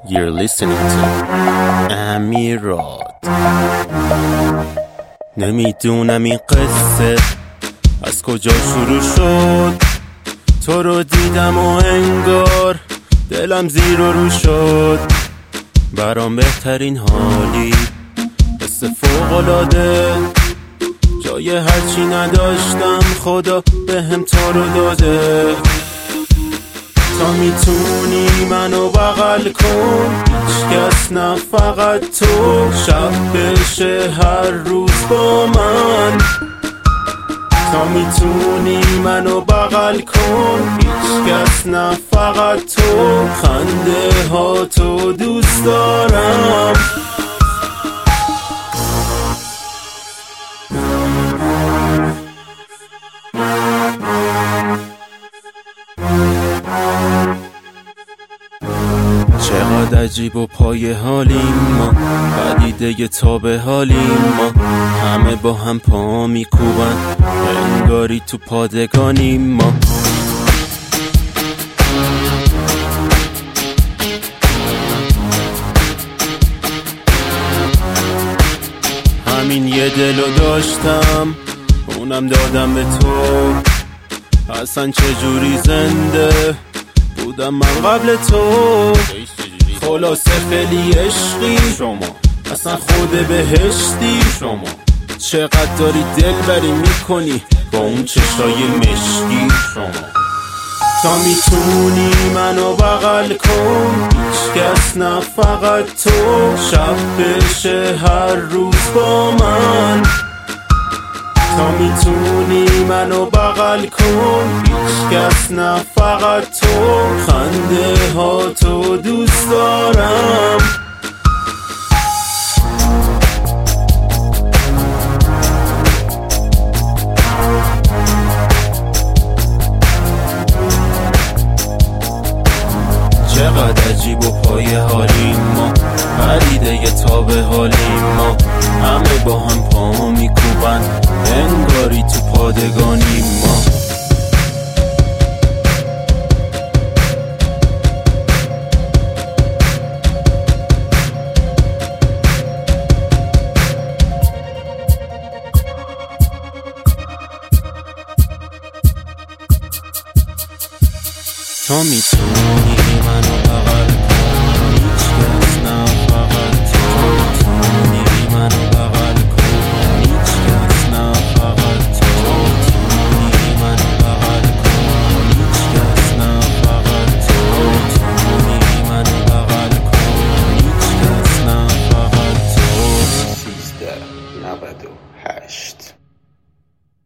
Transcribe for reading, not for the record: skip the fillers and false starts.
You're listening to امیراد. نمیدونم این قصه از کجا شروع شد، تو رو دیدم و انگار دلم زیر و رو شد. برام بهترین حالی، حس فوق‌العاده، جای هرچی نداشتم خدا بهم تو رو داده. تا میتونی منو بغل کن، هیچ کس نه فقط تو، شب بشه هر روز با من. تا میتونی منو بغل کن، هیچ کس نه فقط تو، خنده ها تو دوست دارم. چقدر عجیب و پای حالیم ما، پدیده تاب حالیم ما، همه با هم پا میکوبن انگاری تو پادگانیم ما. همین یه دلو داشتم، اونم دادم به تو. اصلا چجوری زنده بودم من قبل تو؟ خلاصه خیلی عشقی شما، اصلا خود بهشتی شما. چقدر داری دلبری میکنی با اون چشای مشکی شما. تا میتونی منو بغل کن، هیچ کس نه فقط تو، شب بشه هر روز با من. تا میتونی منو بغل کن، هیچ کس نه فقط تو، خنده ها تو دوست دارم. چقدر عجیب و پای حالیم ما، پدیده تاب حالیم ما، همه با هم پا میکوبن انگاری تو پادگانیم ما. تا میتونی منو بغل کن، هیچ کس نه فقط تو. میتونی منو بغل کن، هیچ کس نه فقط تو. میتونی منو بغل کن، هیچ کس نه فقط تو. میتونی منو بغل کن، هیچ کس نه فقط تو. 1392